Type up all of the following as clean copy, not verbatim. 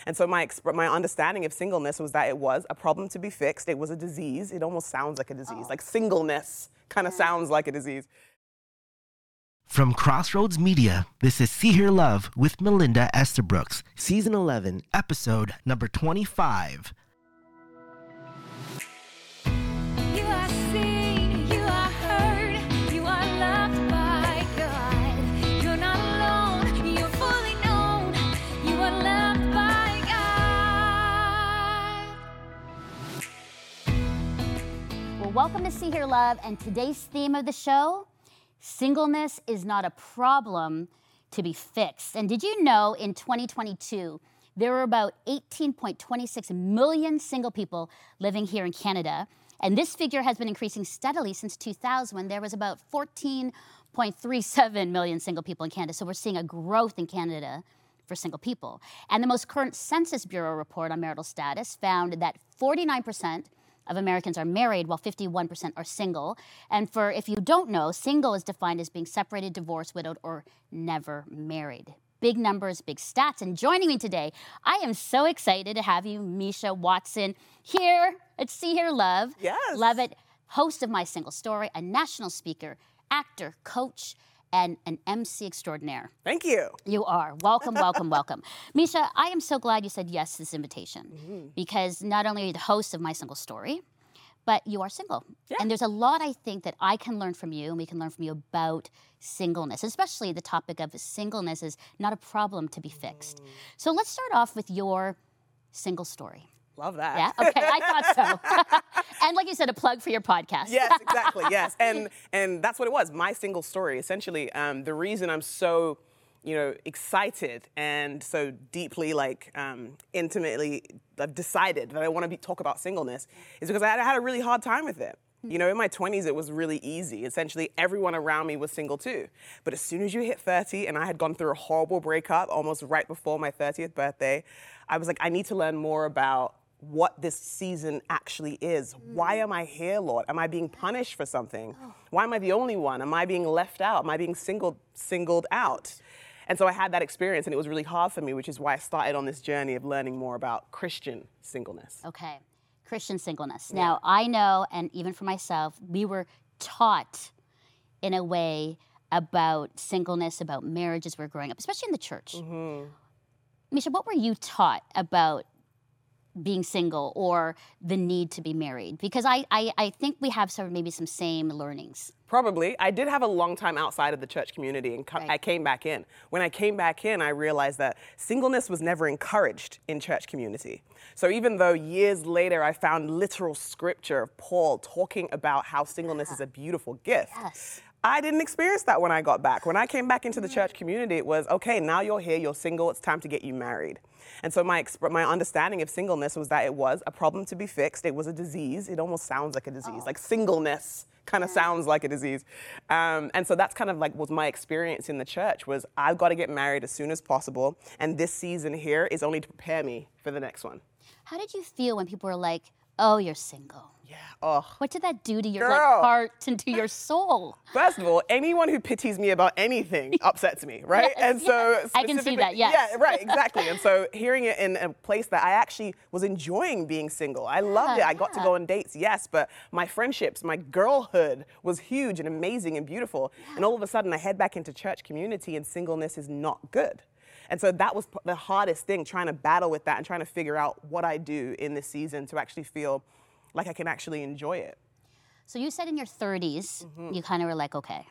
And so my understanding of singleness was that it was a problem to be fixed. It was a disease. It almost sounds like a disease. Like singleness kind of sounds like a disease. From Crossroads Media, this is See Hear Love with Melinda Estabrooks, Season 11, Episode number 25. You are seen, you are heard, you are loved by God. You're not alone, you're fully known, you are loved by God. Well, welcome to See Hear Love, and today's theme of the show, singleness is not a problem to be fixed. And did you know in 2022, there were about 18.26 million single people living here in Canada. And this figure has been increasing steadily since 2000 when there was about 14.37 million single people in Canada. So we're seeing a growth in Canada for single people. And the most current Census Bureau report on marital status found that 49% of Americans are married while 51% are single. And for, if you don't know, single is defined as being separated, divorced, widowed, or never married. Big numbers, big stats. And joining me today, I am so excited to have you, Misha Watson, here at See Hear Love. Yes. Love it. Host of My Single Story, a national speaker, actor, coach, and an MC extraordinaire. Thank you. You are. Welcome, welcome, welcome. Misha, I am so glad you said yes to this invitation because not only are you the host of My Single Story, but you are single. Yeah. And there's a lot I think that I can learn from you and we can learn from you about singleness, especially the topic of singleness is not a problem to be fixed. So let's start off with your single story. Love that. Yeah, okay, I thought so. And like you said, a plug for your podcast. Yes, exactly, yes. And that's what it was, My Single Story. Essentially, the reason I'm so, excited and so deeply, intimately, I've decided that I want to talk about singleness is because I had a really hard time with it. In my 20s, it was really easy. Essentially, everyone around me was single too. But as soon as you hit 30, and I had gone through a horrible breakup almost right before my 30th birthday, I was like, I need to learn more about what this season actually is. Why am I here, Lord? Am I being punished for something? Why am I the only one? Am I being left out? Am I being singled out? And so I had that experience, and it was really hard for me, which is why I started on this journey of learning more about Christian singleness. Okay, Christian singleness. Yeah. Now, I know, and even for myself, we were taught in a way about singleness, about marriage as we're growing up, especially in the church. Misha, what were you taught about being single or the need to be married? Because I think we have maybe some same learnings. Probably. I did have a long time outside of the church community, and I came back in. When I came back in, I realized that singleness was never encouraged in church community. So even though years later I found literal scripture of Paul talking about how singleness is a beautiful gift, I didn't experience that when I got back. When I came back into the church community, it was, okay, now you're here, you're single, it's time to get you married. And so my understanding of singleness was that it was a problem to be fixed. It was a disease. It almost sounds like a disease. Like singleness kind of sounds like a disease. And so that's kind of was my experience in the church was I've got to get married as soon as possible. And this season here is only to prepare me for the next one. How did you feel when people were like, oh, you're single? Yeah. Oh. What did that do to your heart and to your soul? First of all, anyone who pities me about anything upsets me, right? Yes, and so I can see that, yes. Yeah, right, exactly. And so hearing it in a place that I actually was enjoying being single. I loved it. I got to go on dates, yes, but my friendships, my girlhood was huge and amazing and beautiful. And all of a sudden I head back into church community and singleness is not good. And so that was the hardest thing, trying to battle with that and trying to figure out what I do in this season to actually feel like I can actually enjoy it. So you said in your 30s, you kind of were like, okay,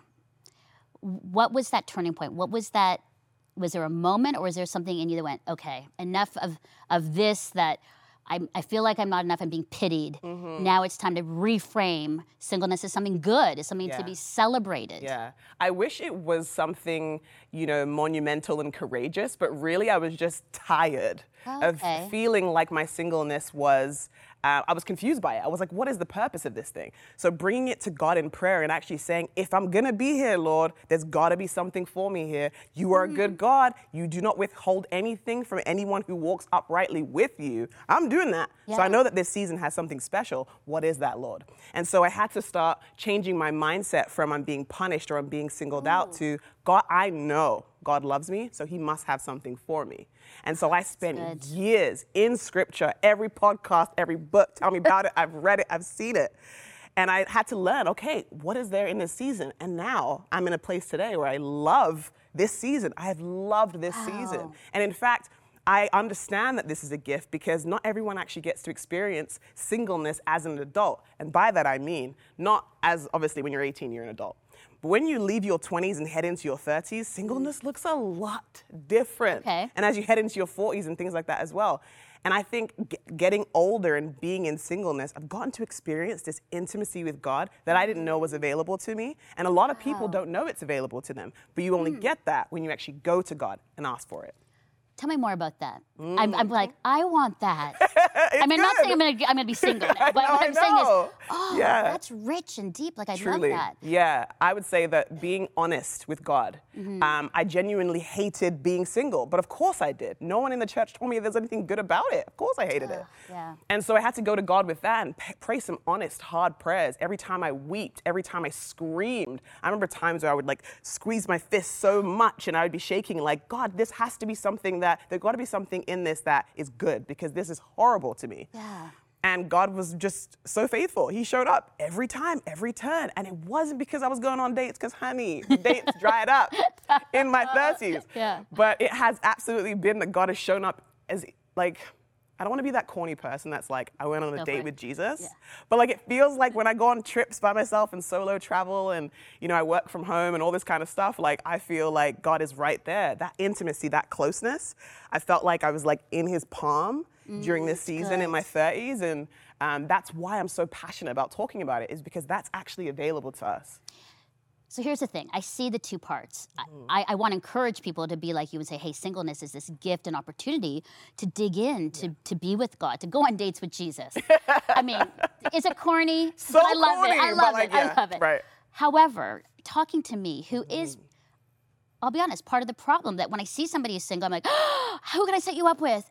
what was that turning point? What was that? Was there a moment or was there something in you that went, okay, enough of this that I feel like I'm not enough, I'm being pitied. Now it's time to reframe singleness as something good, as something to be celebrated. Yeah. I wish it was something, monumental and courageous, but really I was just tired of feeling like my singleness was I was confused by it. I was like, what is the purpose of this thing? So bringing it to God in prayer and actually saying, if I'm going to be here, Lord, there's got to be something for me here. You are a good God. You do not withhold anything from anyone who walks uprightly with you. I'm doing that. Yeah. So I know that this season has something special. What is that, Lord? And so I had to start changing my mindset from I'm being punished or I'm being singled out to, God, I know God loves me, so he must have something for me. And so I spent good. years in scripture, every podcast, every book, tell me about it, I've read it, I've seen it. And I had to learn, okay, what is there in this season? And now I'm in a place today where I love this season. I have loved this season. And in fact, I understand that this is a gift because not everyone actually gets to experience singleness as an adult. And by that I mean, not as obviously when you're 18, you're an adult. But when you leave your 20s and head into your 30s, singleness looks a lot different. Okay. And as you head into your 40s and things like that as well. And I think getting older and being in singleness, I've gotten to experience this intimacy with God that I didn't know was available to me. And a lot of people don't know it's available to them. But you only get that when you actually go to God and ask for it. Tell me more about that. I'm like, I want that. I mean, I'm not saying I'm gonna be single now, but what I'm saying is, that's rich and deep. Like, I love that. Yeah, I would say that being honest with God. I genuinely hated being single, but of course I did. No one in the church told me there's anything good about it. Of course I hated it. Yeah. And so I had to go to God with that and pray some honest, hard prayers. Every time I wept, every time I screamed. I remember times where I would like squeeze my fist so much and I would be shaking like, God, this has to be something there's got to be something in this that is good because this is horrible to me. Yeah. And God was just so faithful. He showed up every time, every turn. And it wasn't because I was going on dates, because honey, the dates dried up in my 30s. Yeah. But it has absolutely been that God has shown up as like, I don't want to be that corny person that's like, I went on a Go for date it. with Jesus. Yeah. But like, it feels like when I go on trips by myself and solo travel and, you know, I work from home and all this kind of stuff, like I feel like God is right there. That intimacy, that closeness, I felt like I was like in his palm during this season in my 30s. And that's why I'm so passionate about talking about it, is because that's actually available to us. So here's the thing. I see the two parts. I want to encourage people to be like you and say, hey, singleness is this gift and opportunity to dig in, to be with God, to go on dates with Jesus. I mean, is it corny? So I love corny, it. I but love like, it. I yeah, love it. right. However, talking to me, who is, I'll be honest, part of the problem that when I see somebody who's single, I'm like, oh, who can I set you up with?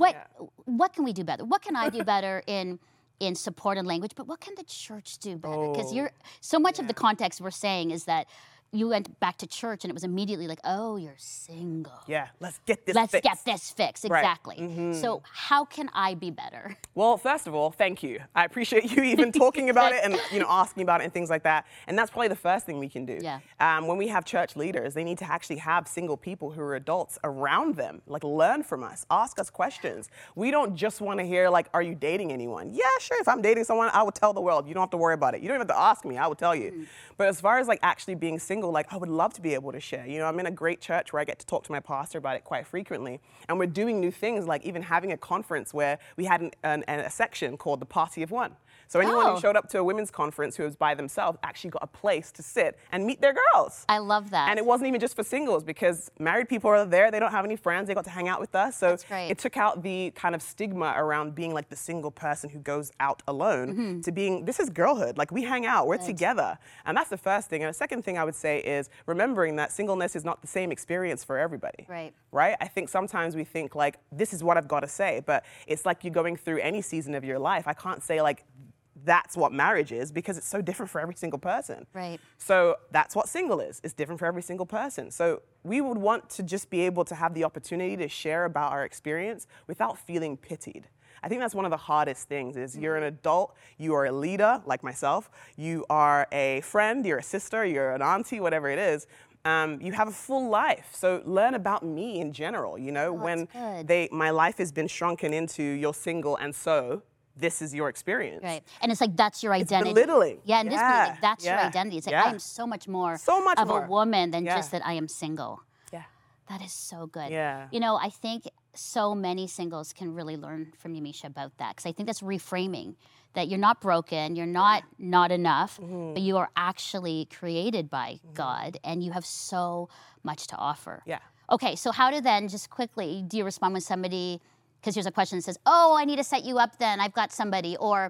What can we do better? What can I do better in support and language, but what can the church do better? Because you're so much of the context we're saying is that you went back to church and it was immediately like, oh, you're single. Yeah, let's get this Let's fixed. get this fixed. Right. Exactly. So how can I be better? Well, first of all, thank you. I appreciate you even talking about it and asking about it and things like that. And that's probably the first thing we can do. Yeah. When we have church leaders, they need to actually have single people who are adults around them, like learn from us, ask us questions. We don't just want to hear like, are you dating anyone? Yeah, sure. If I'm dating someone, I will tell the world. You don't have to worry about it. You don't even have to ask me. I will tell you. But as far as like actually being single, like I would love to be able to share. I'm in a great church where I get to talk to my pastor about it quite frequently. And we're doing new things, like even having a conference where we had a section called the Party of One. So anyone who showed up to a women's conference who was by themselves actually got a place to sit and meet their girls. I love that. And it wasn't even just for singles, because married people are there. They don't have any friends. They got to hang out with us. So That's great. it took out the kind of stigma around being like the single person who goes out alone to being, this is girlhood. Like we hang out, we're together. And that's the first thing. And the second thing I would say is remembering that singleness is not the same experience for everybody. Right? I think sometimes we think like, this is what I've got to say, but it's like you're going through any season of your life. I can't say like, that's what marriage is, because it's so different for every single person. Right. So that's what single is. It's different for every single person. So we would want to just be able to have the opportunity to share about our experience without feeling pitied. I think that's one of the hardest things is you're an adult, you are a leader like myself, you are a friend, you're a sister, you're an auntie, whatever it is. You have a full life. So learn about me in general, when my life has been shrunken into you're single and so this is your experience. Right. And it's like, that's your identity. It's belittling. Yeah, and like, that's your identity. It's like, I am so much more of a woman than just that I am single. Yeah. That is so good. Yeah. I think so many singles can really learn from you, Misha, about that. Because I think that's reframing, that you're not broken, you're not enough, but you are actually created by God, and you have so much to offer. Yeah. Okay, so how just quickly, do you respond when somebody, because here's a question that says, oh, I need to set you up then, I've got somebody, or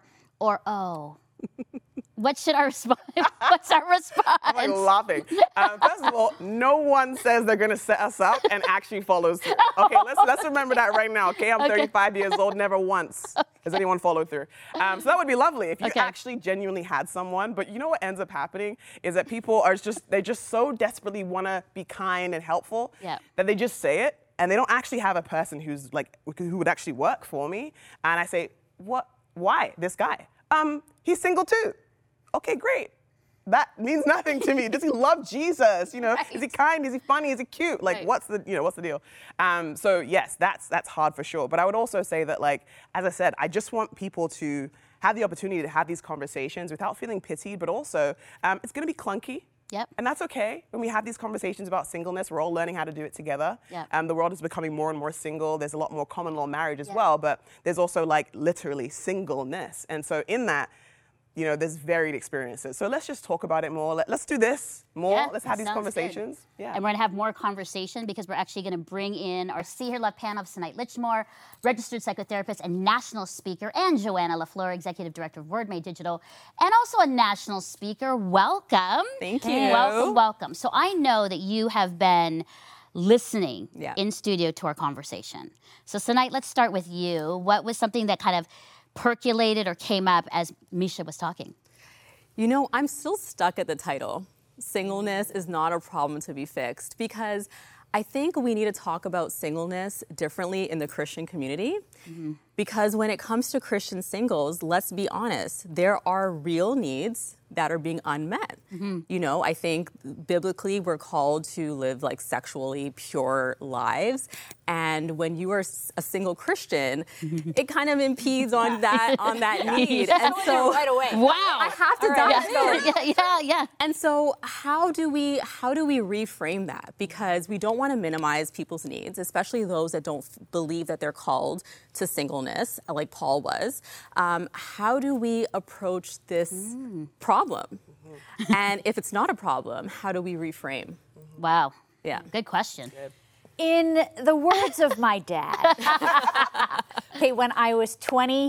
oh. What should our response? What's our response? I'm like laughing. First of all, no one says they're gonna set us up and actually follows through. Okay, let's remember that right now. Okay, I'm 35 years old, never once. Has anyone followed through? So that would be lovely if you Okay. actually genuinely had someone. But you know what ends up happening is that people are they just so desperately want to be kind and helpful Yeah. that they just say it, and they don't actually have a person who's like who would actually work for me. And I say, what? Why this guy? He's single too. Okay, great. That means nothing to me. Does he love Jesus? You know, is he kind? Is he funny? Is he cute? Like, Right. what's the deal? So yes, that's hard for sure. But I would also say that, like, as I said, I just want people to have the opportunity to have these conversations without feeling pitied, but also it's going to be clunky. Yep. And that's okay. When we have these conversations about singleness, we're all learning how to do it together. Yep. The world is becoming more and more single. There's a lot more common law marriage as well, but there's also like literally singleness. And so in that, you know, there's varied experiences. So let's just talk about it more. Let's do this more. Yeah, Let's have these sounds conversations. good. Yeah. And we're going to have more conversation because we're actually going to bring in our See Here Love panel of Tonight Lichmore, registered psychotherapist and national speaker, and Joanna LaFleur, executive director of WordMade Digital, and also a national speaker. Welcome. Thank you. Welcome, welcome. So I know that you have been listening in studio to our conversation. So tonight, let's start with you. What was something that kind of percolated or came up as Misha was talking? You know, I'm still stuck at the title. Singleness is not a problem to be fixed, because I think we need to talk about singleness differently in the Christian community. Because when it comes to Christian singles, let's be honest, there are real needs that are being unmet. You know, I think biblically we're called to live like sexually pure lives. And when you are a single Christian, it kind of impedes on that need. And so right away. Wow. I have to dive in. Yeah. And so how do we reframe that? Because we don't want to minimize people's needs, especially those that don't believe that they're called to singleness, like Paul was. How do we approach this problem? And if it's not a problem, how do we reframe? Wow. Yeah. Good question. In the words of my dad, okay, when I was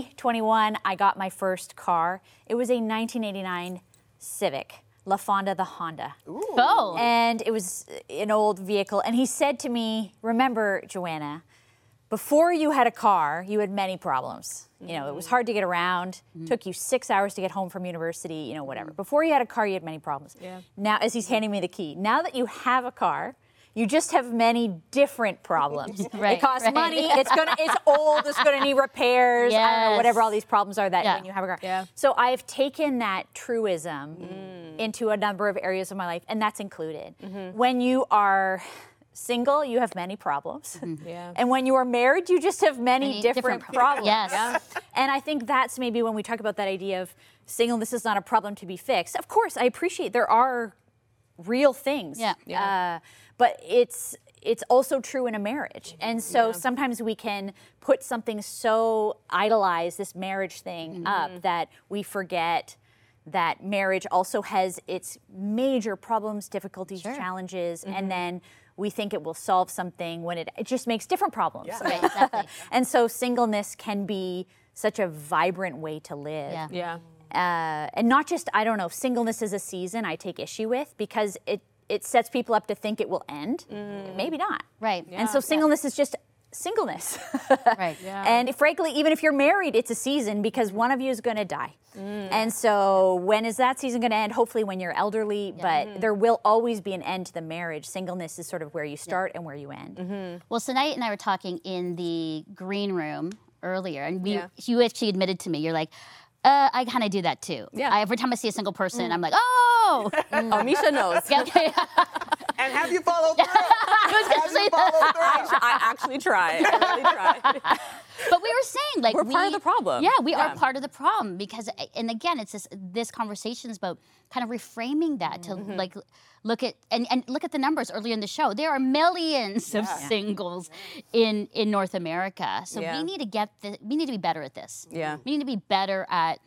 21, I got my first car. It was a 1989 Civic, La Fonda, the Honda. Oh. And it was an old vehicle. And he said to me, remember, Joanna, before you had a car, you had many problems. You know, it was hard to get around, took you 6 hours to get home from university, you know, whatever. Before you had a car, you had many problems. Yeah. Now, as he's handing me the key, now that you have a car, you just have many different problems. Right, It costs right. money, it's old, it's gonna need repairs, I don't know, Yes. whatever all these problems are that Yeah. when you have a car. Yeah. So I've taken that truism into a number of areas of my life, and that's included. When you are single, you have many problems. Yeah. And when you are married, you just have many Many different different problems. Yes. And I think that's maybe when we talk about that idea of singleness is not a problem to be fixed. Of course, I appreciate there are real things. Yeah. But it's also true in a marriage. And so sometimes we can put something so idolized, this marriage thing, up that we forget that marriage also has its major problems, difficulties, challenges, and then we think it will solve something when it just makes different problems. Right, exactly. And so singleness can be such a vibrant way to live. Yeah. Yeah. And not just, I don't know, singleness is a season I take issue with because it sets people up to think it will end. Maybe not. Right. And so singleness is just singleness. Right. And frankly, even if you're married, it's a season because one of you is going to die. And so when is that season going to end? Hopefully when you're elderly, but there will always be an end to the marriage. Singleness is sort of where you start and where you end. Well, Sanait and I were talking in the green room earlier, and Yeah. you actually admitted to me, you're like, I kind of do that too. Yeah. Every time I see a single person, I'm like, oh. Oh, Misha knows. Yeah, okay. And have you followed through? I was gonna Have say you that. followed through? I actually try. I really try. But we were saying, like, We're part of the problem. Yeah, we Yeah. are part of the problem because, and again, it's this conversation is about kind of reframing that to like look at and look at the numbers earlier in the show. There are millions of singles in North America, so Yeah. we need to we need to be better at this. Yeah. We need to be better at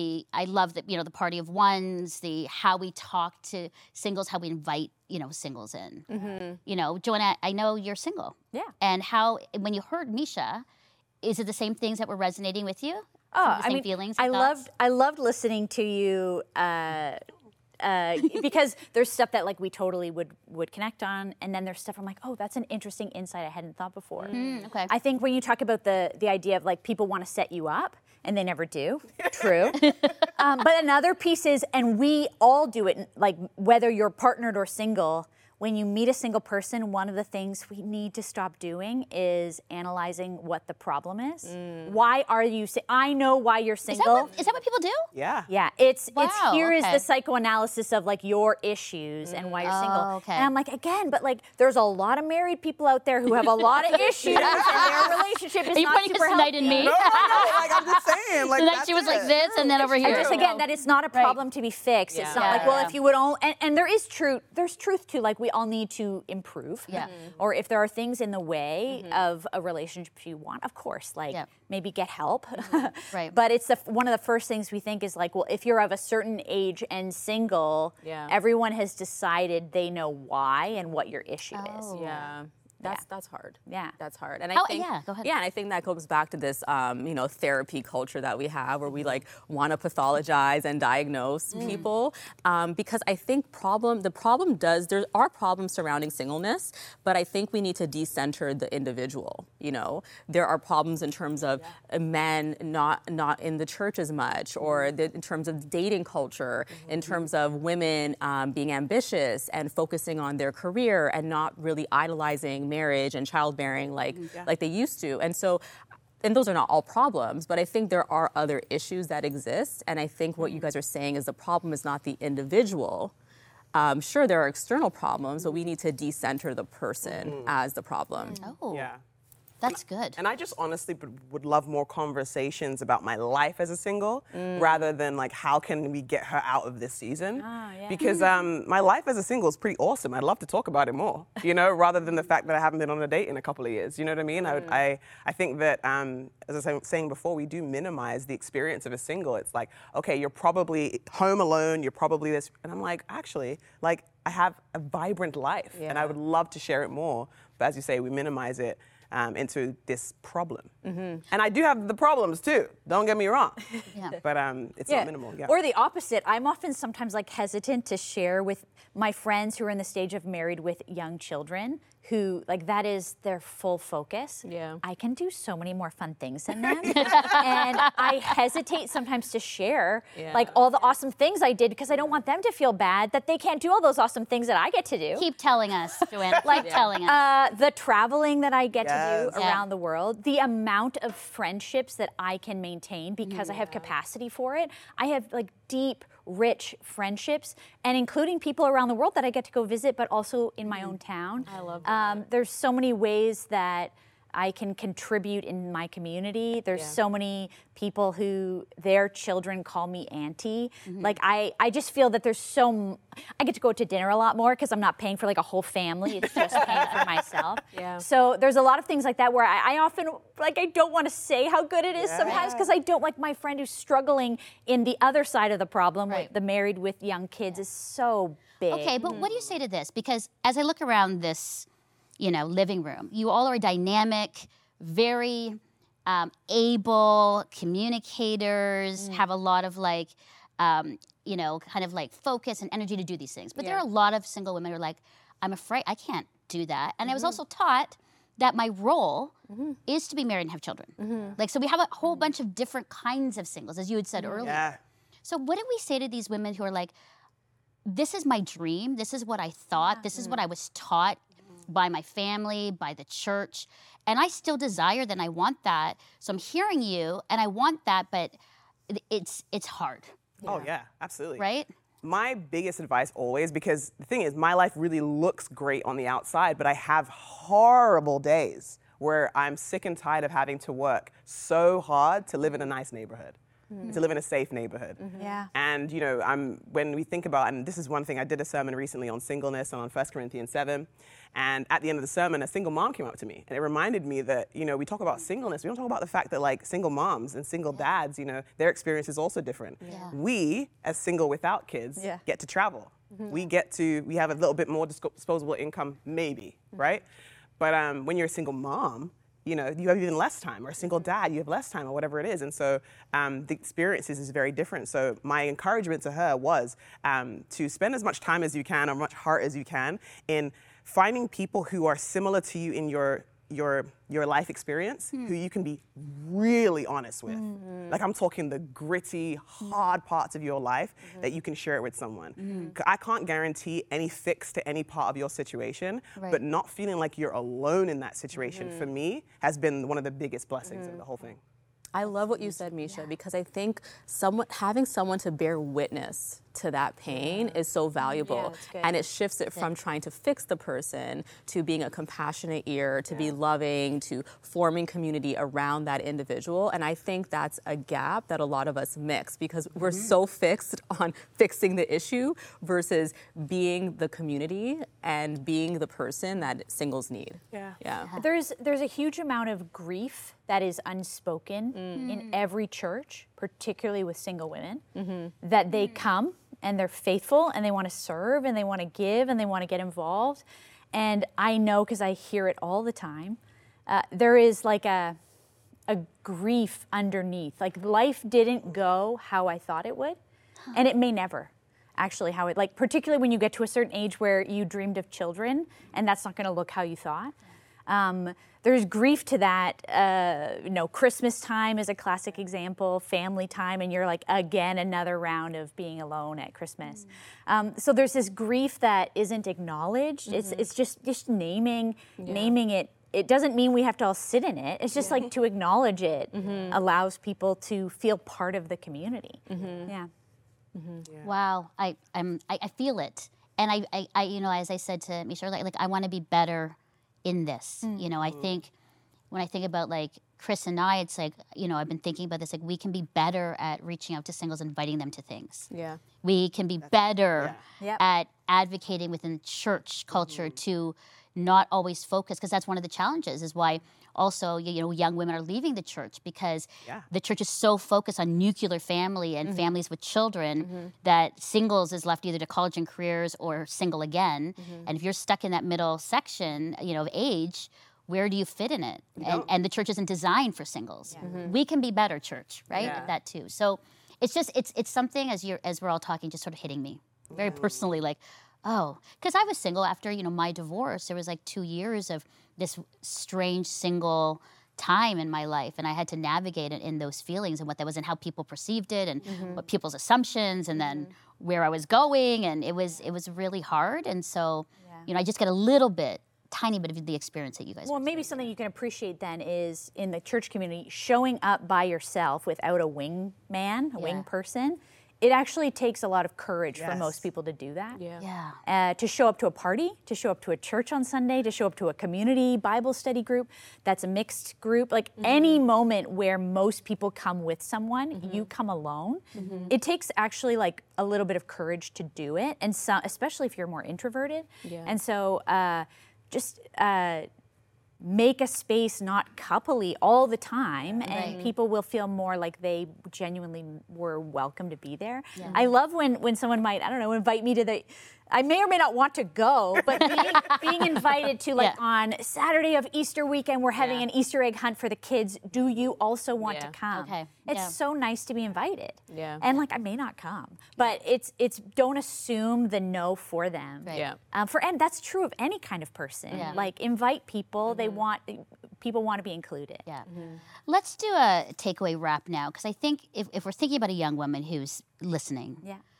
I love that, the party of ones, how we talk to singles, how we invite, singles in. Joanna, I know you're single. Yeah. And when you heard Misha, is it the same things that were resonating with you? Oh, the same feelings I and thoughts? loved listening to you because there's stuff that like we totally would connect on, and then there's stuff I'm like, oh, that's an interesting insight I hadn't thought before. Okay. I think when you talk about the idea of like people want to set you up and they never do. True. But another piece is, and we all do it, like whether you're partnered or single, when you meet a single person, one of the things we need to stop doing is analyzing what the problem is. Why are you I know why you're single. Is that what people do? Yeah. Yeah, it's Wow, here is okay. the psychoanalysis of like your issues and why you're single. okay. And I'm like, again, but like there's a lot of married people out there who have a lot of issues and their relationship is Are you not pointing super a snight healthy. at me? No, like I'm just saying, like So then that's she was like it. this, and then over here. And just again, that it's not a problem to be fixed. It's not like, well, if you would all, and there is truth, there's truth to like we all need to improve. Yeah. Or if there are things in the way of a relationship you want, of course, like maybe get help. Right. But it's one of the first things we think is like, well, if you're of a certain age and single, everyone has decided they know why and what your issue is. Yeah. That's hard. Yeah. That's hard. And How- I think go ahead. Yeah, and I think that goes back to this therapy culture that we have where we like want to pathologize and diagnose people. Because I think there are problems surrounding singleness, but I think we need to decenter the individual. There are problems in terms of men not in the church as much, or in terms of dating culture, in terms of women being ambitious and focusing on their career and not really idolizing marriage and childbearing like they used to. And those are not all problems, but I think there are other issues that exist. And I think what you guys are saying is the problem is not the individual. Sure, there are external problems, but we need to decenter the person as the problem. Oh, Yeah. that's good. And I just honestly would love more conversations about my life as a single rather than like how can we get her out of this season. Because my life as a single is pretty awesome. I'd love to talk about it more, rather than the fact that I haven't been on a date in a couple of years. You know what I mean? I think that, as I was saying before, we do minimize the experience of a single. It's like, okay, you're probably home alone, you're probably this. And I'm like, actually, like I have a vibrant life and I would love to share it more. But as you say, we minimize it. Into this problem. And I do have the problems too, don't get me wrong. But it's not minimal. Yeah. Or the opposite. I'm often sometimes like hesitant to share with my friends who are in the stage of married with young children who like that is their full focus. Yeah. I can do so many more fun things than them. And I hesitate sometimes to share like all the awesome things I did because I don't want them to feel bad that they can't do all those awesome things that I get to do. Keep telling us, Joanna. Keep telling us. The traveling that I get to do Yeah. around the world, the amount of friendships that I can maintain because I have capacity for it. I have like deep, rich friendships, and including people around the world that I get to go visit, but also in my own town. I love that. There's so many ways that I can contribute in my community. There's so many people who their children call me auntie. Like I just feel that there's I get to go to dinner a lot more because I'm not paying for like a whole family. It's just paying for myself. So there's a lot of things like that where I often, like I don't want to say how good it is sometimes because I don't, like my friend who's struggling in the other side of the problem, like the married with young kids is so big. Okay, but what do you say to this? Because as I look around this, living room, you all are dynamic, very able communicators, have a lot of like, kind of like focus and energy to do these things. But there are a lot of single women who are like, I'm afraid I can't do that. And I was also taught that my role is to be married and have children. Like, so we have a whole bunch of different kinds of singles, as you had said earlier. Yeah. So what do we say to these women who are like, this is my dream, this is what I thought, this is what I was taught by my family, by the church, and I still desire that and I want that. So I'm hearing you and I want that, but it's hard. Oh yeah, absolutely. Right? My biggest advice always, because the thing is, my life really looks great on the outside, but I have horrible days where I'm sick and tired of having to work so hard to live in a nice neighborhood. To live in a safe neighborhood. Yeah. And when we think about, and this is one thing, I did a sermon recently on singleness and on 1 Corinthians 7, and at the end of the sermon, a single mom came up to me, and it reminded me that, we talk about singleness, we don't talk about the fact that like single moms and single dads, their experience is also different. We, as single without kids, get to travel. We have a little bit more disposable income, maybe, right? But when you're a single mom, you have even less time, or a single dad, you have less time, or whatever it is. And so the experiences is very different. So my encouragement to her was to spend as much time as you can, or much heart as you can, in finding people who are similar to you in your your life experience who you can be really honest with. Like I'm talking the gritty, hard parts of your life that you can share it with someone. I can't guarantee any fix to any part of your situation, but not feeling like you're alone in that situation for me has been one of the biggest blessings of the whole thing. I love what you said, Misha, because I think having someone to bear witness to that pain is so valuable. that's good. And it shifts it from trying to fix the person to being a compassionate ear, to be loving, to forming community around that individual. And I think that's a gap that a lot of us mix because we're so fixed on fixing the issue versus being the community and being the person that singles need. Yeah. There's a huge amount of grief that is unspoken in every church, particularly with single women, that they come and they're faithful and they want to serve and they want to give and they want to get involved. And I know because I hear it all the time, there is like a grief underneath. Like life didn't go how I thought it would, and it may never. Actually, how it, like, particularly when you get to a certain age where you dreamed of children and that's not going to look how you thought. There's grief to that. Christmas time is a classic example, family time, and you're like, again, another round of being alone at Christmas. So there's this grief that isn't acknowledged. It's just naming it. It doesn't mean we have to all sit in it. It's just like to acknowledge it allows people to feel part of the community. Yeah. Wow, I feel it, and I as I said to Misha, like I want to be better in this. I think when I think about like Chris and I, it's like I've been thinking about this. Like we can be better at reaching out to singles, inviting them to things. Yeah. We can be better at advocating within church culture to not always focus, because that's one of the challenges. Is why also young women are leaving the church because the church is so focused on nuclear family and families with children that singles is left either to college and careers or single again. And if you're stuck in that middle section, of age, where do you fit in it? And the church isn't designed for singles. We can be better, church, right? At that too. So it's just it's something as we're all talking, just sort of hitting me very personally, like. Oh, because I was single after, my divorce. There was like 2 years of this strange single time in my life, and I had to navigate it in those feelings and what that was and how people perceived it and what people's assumptions and then where I was going, and it was really hard. And so, I just get a little bit, tiny bit of the experience that you guys. Well, maybe something you can appreciate then is in the church community, showing up by yourself without a wing man, a wing person. It actually takes a lot of courage for most people to do that. To show up to a party, to show up to a church on Sunday, to show up to a community Bible study group that's a mixed group. Like any moment where most people come with someone, you come alone. It takes actually like a little bit of courage to do it, and so, especially if you're more introverted. And so just make a space not coupley all the time, and people will feel more like they genuinely were welcome to be there. I love when someone might, invite me to the, I may or may not want to go, but being invited to on Saturday of Easter weekend, we're having an Easter egg hunt for the kids. Do you also want to come? Okay. It's so nice to be invited. And I may not come, but it's don't assume the no for them. And that's true of any kind of person. Like invite people. People want to be included. Let's do a takeaway wrap now, because I think if we're thinking about a young woman who's listening.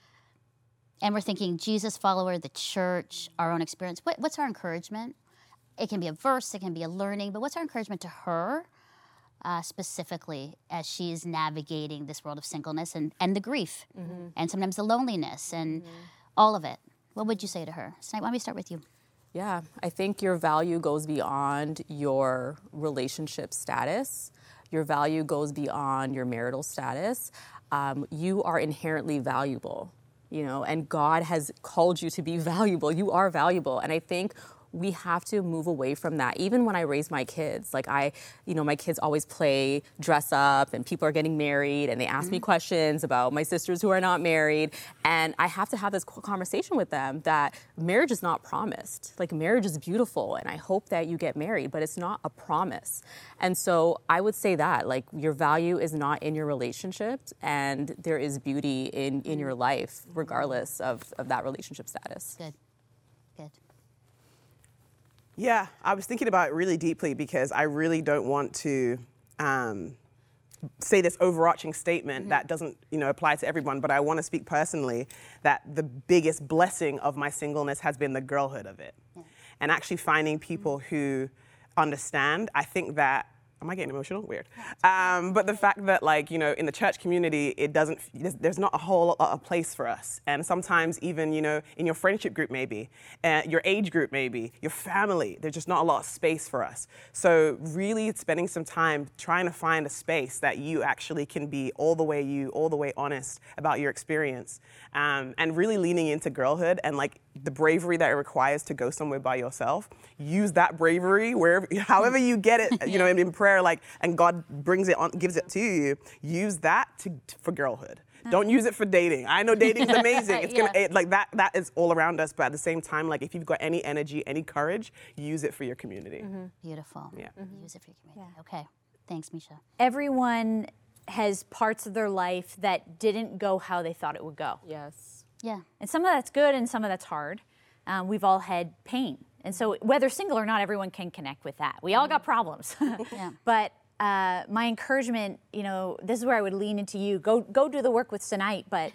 And we're thinking Jesus follower, the church, our own experience. What's our encouragement? It can be a verse, it can be a learning, but what's our encouragement to her specifically as she's navigating this world of singleness and the grief and sometimes the loneliness and all of it? What would you say to her? Snide, why don't we start with you? Yeah, I think your value goes beyond your relationship status. Your value goes beyond your marital status. You are inherently valuable. And God has called you to be valuable. You are valuable. And I think we have to move away from that. Even when I raise my kids, my kids always play dress up and people are getting married and they ask me questions about my sisters who are not married. And I have to have this conversation with them that marriage is not promised. Like marriage is beautiful and I hope that you get married, but it's not a promise. And so I would say that your value is not in your relationship and there is beauty in your life regardless of that relationship status. Good. Yeah, I was thinking about it really deeply because I really don't want to say this overarching statement that doesn't, apply to everyone, but I want to speak personally that the biggest blessing of my singleness has been the girlhood of it. And actually finding people who understand. I think that, am I getting emotional? Weird. But the fact that, in the church community, there's not a whole lot of place for us. And sometimes even, in your friendship group maybe, your age group maybe, your family, there's just not a lot of space for us. So really spending some time trying to find a space that you actually can be all the way honest about your experience. And really leaning into girlhood and the bravery that it requires to go somewhere by yourself. Use that bravery however you get it, in prayer, and God brings it on, gives it to you. Use that for girlhood. Don't use it for dating. I know dating is amazing. It's that is all around us. But at the same time, if you've got any energy, any courage, use it for your community. Beautiful. Yeah. Use it for your community. Okay. Thanks, Misha. Everyone has parts of their life that didn't go how they thought it would go. Yes. Yeah. And some of that's good and some of that's hard. We've all had pain. And so whether single or not, everyone can connect with that. We all got problems. Yeah. But my encouragement, this is where I would lean into you. Go do the work with Sinite, but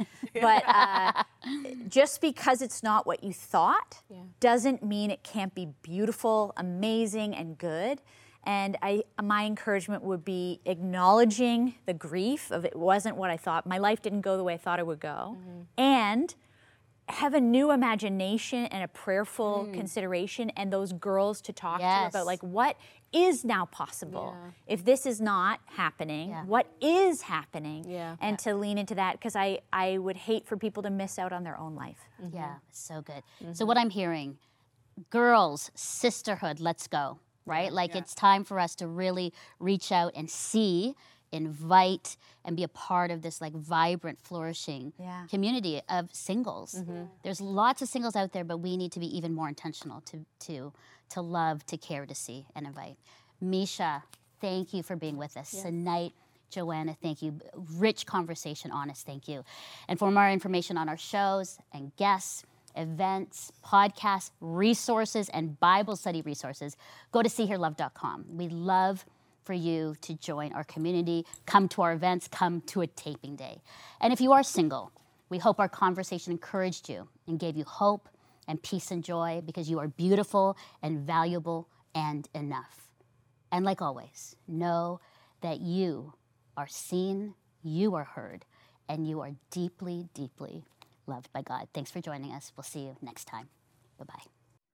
just because it's not what you thought doesn't mean it can't be beautiful, amazing, and good. And my encouragement would be acknowledging the grief of it wasn't what I thought. My life didn't go the way I thought it would go. And have a new imagination and a prayerful consideration and those girls to talk to about what is now possible. If this is not happening, what is happening? And to lean into that, because I would hate for people to miss out on their own life. Yeah, so good. So what I'm hearing, girls, sisterhood, let's go, right? It's time for us to really reach out and see, invite, and be a part of this vibrant, flourishing community of singles. There's lots of singles out there, but we need to be even more intentional to love, to care, to see, and invite. Misha, thank you for being with us tonight. Joanna, thank you. Rich conversation, honest, thank you. And for more information on our shows and guests, events, podcasts, resources, and Bible study resources, go to seehearlove.com. We love for you to join our community, come to our events, come to a taping day. And if you are single, we hope our conversation encouraged you and gave you hope and peace and joy because you are beautiful and valuable and enough. And like always, know that you are seen, you are heard, and you are deeply, deeply loved by God. Thanks for joining us. We'll see you next time. Bye-bye.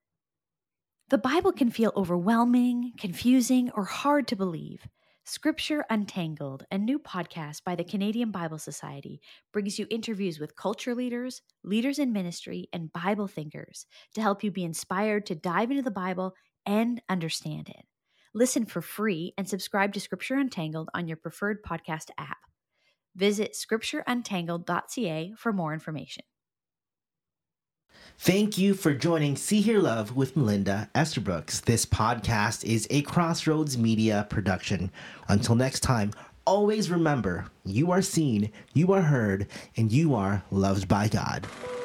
The Bible can feel overwhelming, confusing, or hard to believe. Scripture Untangled, a new podcast by the Canadian Bible Society, brings you interviews with culture leaders, leaders in ministry, and Bible thinkers to help you be inspired to dive into the Bible and understand it. Listen for free and subscribe to Scripture Untangled on your preferred podcast app. Visit scriptureuntangled.ca for more information. Thank you for joining See Hear Love with Melinda Estabrooks. This podcast is a Crossroads Media production. Until next time, always remember, you are seen, you are heard, and you are loved by God.